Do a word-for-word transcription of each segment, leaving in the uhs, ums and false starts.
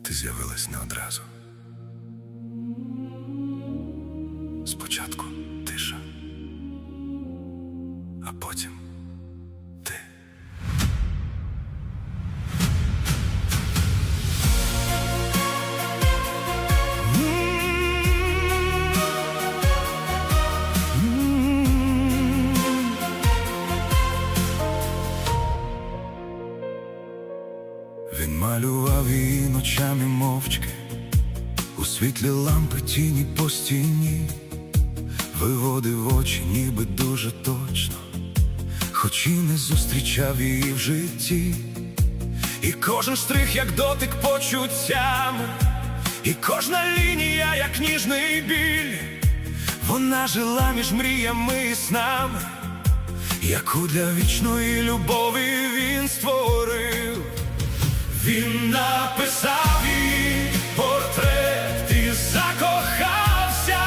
ти з'явилась не одразу. Спочатку тиша, а потім ти. Він малював її ночами мовчки, у світлі лампи тіні по стіні, виводив очі ніби дуже точно, хоч і не зустрічав її в житті. І кожен штрих, як дотик почуттями, і кожна лінія, як ніжний біль. Вона жила між мріями і снами, яку для вічної любові він створив. Він написав її портрет і закохався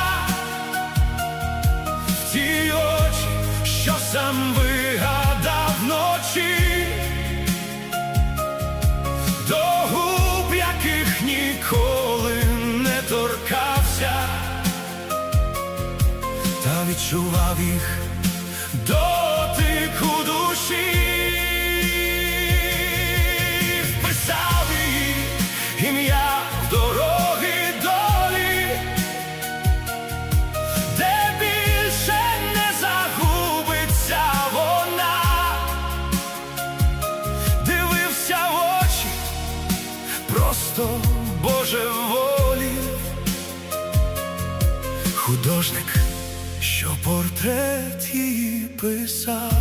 в ті очі, що сам вигадав вночі, до губ, яких ніколи не торкався, та відчував їх дотик у душі. Вписав її ім'я в дороги долі, де більше не загубиться вона. Дивився в очі, просто божеволі, художник, що портрет її писав.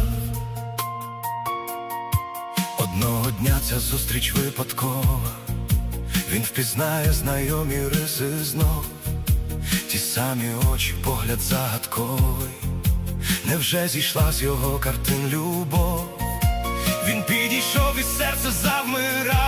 Одного дня ця зустріч випадкова, він впізнає знайомі риси знов, ті самі очі, погляд загадковий. Невже зійшла з його картин любов? Він підійшов і серце завмирає.